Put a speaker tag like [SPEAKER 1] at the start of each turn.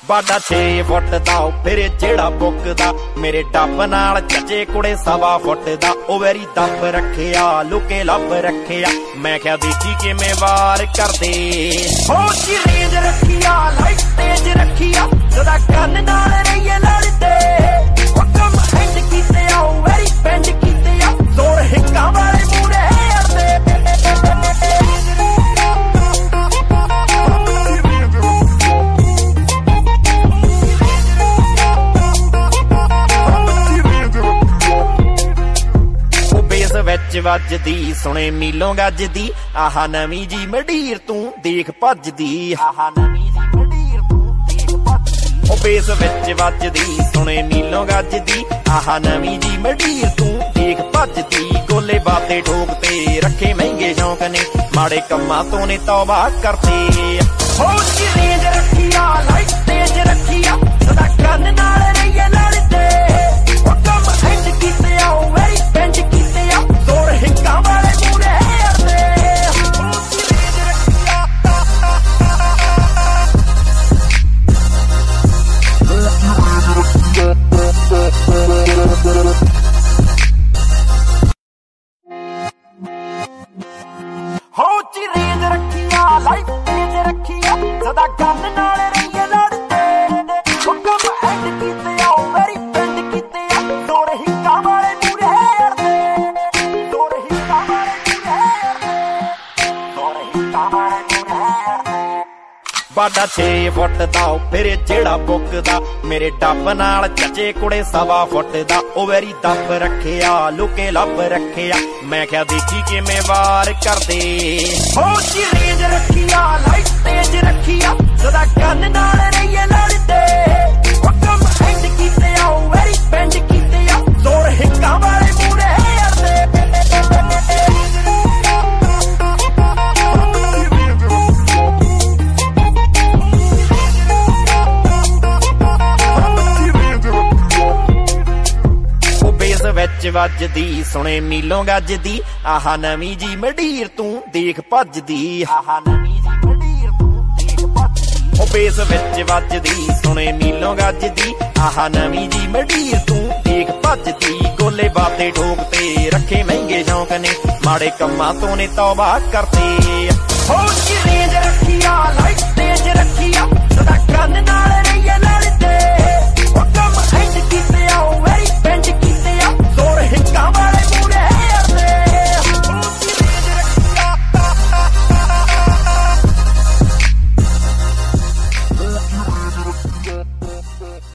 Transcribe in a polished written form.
[SPEAKER 1] ਬਾਡਾ 6 ਫੁੱਟ ਦਾ ਫਿਰ ਜਿਹੜਾ ਬੁੱਕਦਾ ਮੇਰੇ ਡੱਬ ਨਾਲ ਚੱਚੇ ਕੁੜੇ 1.25 ਫੁੱਟ ਦਾ ਉਹ ਵੈਰੀ ਦੱਬ ਰੱਖਿਆ ਲੁਕੇ ਲੱਭ ਰੱਖਿਆ ਮੈਂ ਕਿਹਾ ਦੇਖੀ ਕਿਵੇਂ ਵਾਰ ਕਰਦੇ ਹੋ ਜੀ ਰੇਂਜ ਰੱਖਿਆ ਲਾਈਟ ਤੇਜ ਰੱਖਿਆ ਸਦਾ ਕੰਨ ਨਾਲ ਰਹੀਏ ਲੜਦੇ ਹੁਕਮ ਹੈਂਡ ਕੀਤੇ ਆ ਵੈਰੀ ਪੈਂਡ ਕੀਤੇ ਆ ਜ਼ੋਰ ਹਿੱਕਾਂ ਵਾਲੇ ਮੂਰੇ ਵਿੱਚ ਵੱਜਦੀ ਸੁਣੇ ਮੀਲੋਂ ਗੱਜਦੀ ਆਹਾ ਨਵੀਂ ਜੀ ਮਢੀਰ ਤੂੰ ਦੇਖ ਭੱਜਦੀ ਆਹਾ ਨਵੀਂ ਜੀ ਮਢੀਰ ਤੂੰ ਦੇਖ ਭੱਜਦੀ ਉਹ ਬੇਸ ਵਿੱਚ ਵੱਜਦੀ ਸੁਣੇ ਮੀਲੋਂ ਗੱਜਦੀ ਆਹਾ ਨਵੀਂ ਜੀ ਮਢੀਰ ਤੂੰ ਦੇਖ ਭੱਜਦੀ ਗੋਲੇ ਬਾਤੇ ਠੋਕ ਤੇ ਰੱਖੇ ਮਹਿੰਗੇ ਸ਼ੌਂਕ ਨੇ ਮਾੜੇ ਕੰਮਾਂ ਤੋਂ ਨੇ ਤੌਬਾ ਕਰਤੇ ਹੋ ਜੀ ਰੇਂਜ ਰੱਖਿਆ ਲਾਈਟ ਤੇਜ ਰੱਖਿਆ ਸਦਾ ਕੰਨ ਨਾਲ ਰਹੀਏ ਲੜਦੇ ਹੁਕਮ ਹੈਂਡ ਕੀਤੇ ਆ ਵੈਰੀ ਪੈਂਡ ਕੀਤੇ ਆ ਜ਼ੋਰ ਹਿੱਕਾਂ ਵਾਲੇ ਮੂਰੇ ਹੋ ਜੀ ਰੇਂਜ ਰੱਖਿਆ ਲਾਈਟ ਤੇਜ ਰੱਖਿਆ ਸਦਾ ਕੰਨ ਨਾਲ ਰਹੀਏ ਲੜਦੇ ਹੁਕਮ ਹੈਂਡ ਕੀਤੇ ਆ ਵੈਰੀ ਪੈਂਡ ਕੀਤੇ ਆ ਜ਼ੋਰ ਹਿੱਕਾਂ ਵਾਲੇ ਮੂਰੇ ਬਾਡਾ 6 ਫੁੱਟ ਦਾ ਫਿਰ ਜਿਹੜਾ ਬੁੱਕਦਾ ਮੇਰੇ ਡੱਬ ਨਾਲ ਚੱਚੇ ਕੁੜੇ 1.25 ਫੁੱਟ ਦਾ ਉਹ ਵੈਰੀ ਦੱਬ ਰੱਖਿਆ ਲੁਕੇ ਲੱਭ ਰੱਖਿਆ ਮੈਂ ਕਿਹਾ ਦੇਖੀ ਕਿਵੇਂ ਵਾਰ ਕਰਦੇ ਹੋ ਜੀ ਰੇਂਜ ਰੱਖਿਆ ਲਾਈਟ ਤੇਜ ਰੱਖਿਆ ਸਦਾ ਕੰਨ ਨਾਲ ਰਹੀਏ ਲੜਦੇ ਹੁਕਮ ਹੈਂਡ ਕੀਤੇ ਆ ਵੈਰੀ ਪੈਂਡ ਕੀਤੇ ਆ ਜ਼ੋਰ ਹਿੱਕਾਂ ਵਾਲੇ ਮੂਰੇ ਵਿੱਚ ਵੱਜਦੀ ਸੁਣੇ ਮੀਲੋਂ ਗੱਜਦੀ ਆਹਾ ਨਵੀਂ ਜੀ ਮਢੀਰ ਤੂੰ ਦੇਖ ਭੱਜਦੀ ਆਹਾ ਨਵੀਂ ਜੀ ਮਢੀਰ ਤੂੰ ਦੇਖ ਭੱਜਦੀ ਉਹ ਬੇਸ ਵਿੱਚ ਵੱਜਦੀ ਸੁਣੇ ਮੀਲੋਂ ਗੱਜਦੀ ਆਹਾ ਨਵੀਂ ਜੀ ਮਢੀਰ ਤੂੰ ਦੇਖ ਭੱਜਦੀ ਗੋਲੇ ਬਾਤੇ ਠੋਕ ਤੇ ਰੱਖੇ ਮਹਿੰਗੇ ਸ਼ੌਂਕ ਨੇ ਮਾੜੇ ਕੰਮਾਂ ਤੋਂ ਨੇ ਤੌਬਾ ਕਰਤੇ ਹੋ ਜੀ ਰੇਂਜ ਰੱਖਿਆ